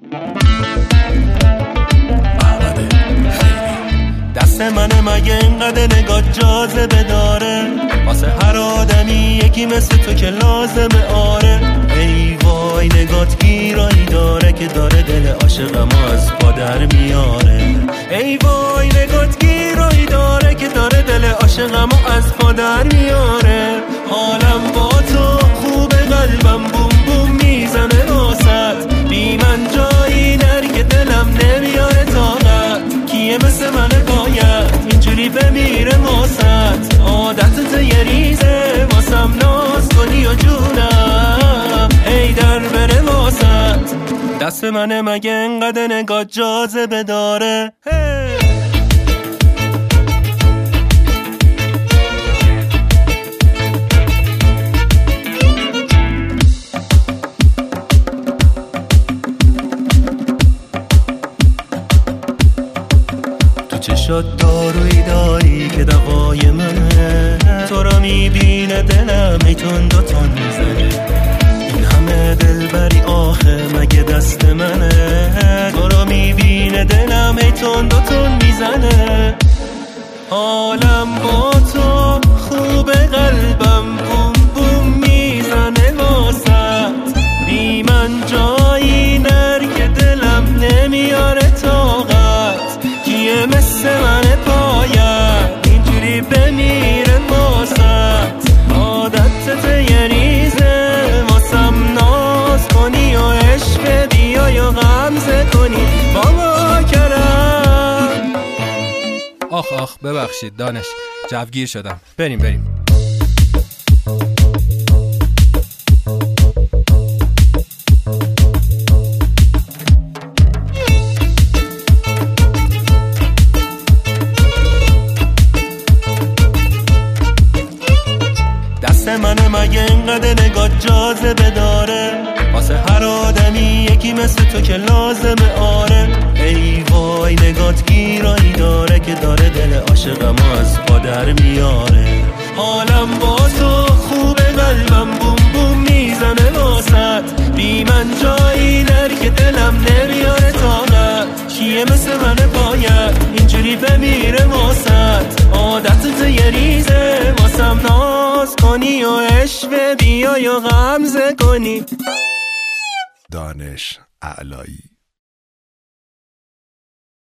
دست منه مگه اینقدر نگاه جاذبه داره؟ واسه هر آدمی یکی مثل تو که لازمه. آره ای وای نگات گیرایی داره که داره دل عاشقمو از پا در میاره. ای وای نگات گیرایی داره که داره دل عاشقمو از پا در میاره. حالم با تو خوبه، قلبم بوم بوم میزنه واسط. بی من جایی نرگه دلم نمیاره طاقت. کیه مثل من باید اینجوری بمیره واسط؟ عادتت یه ریزه واسم ناز کنی و جونم ای در بره واسط. دست منه مگه انقدر نگاه جاذبه داره؟ چشات دارویی داری که دوای منه. تو را میبینه دلم ای تون دو تون میزنه. این همه دلبری آخه مگه دست منه؟ تو را میبینه دلم ای تون دو تون میزنه. حالم با تو خوبه، قلبم بوم بوم میزنه واسط. بی من جایی نرگه دلم نمیاره طاقت. کیه مثل من باید اینجوری بمیره واسط؟ عادتت یه ریزه واسم ناز کنی و عشق بیای و غمزه کنی. بابا کرم. آخ ببخشید دانش، جوگیر شدم. بریم. دست منه مگه اینقدر نگاه جاذبه داره؟ واسه هر آدمی یکی مثل تو که لازمه. آره ای وای نگات گیرایی داره که داره دل عاشقمو از پا در میاره. حالم با تو خوبه، قلبم بوم بوم میزنه واسط. بی من جایی نرگه دلم نمیاره طاقت. کیه مثل من باید اینجوری بمیره واسط؟ عادتت یه ریزه واسم ناز کنی و عشق بیای و غمزه کنی. دانش اعلایی.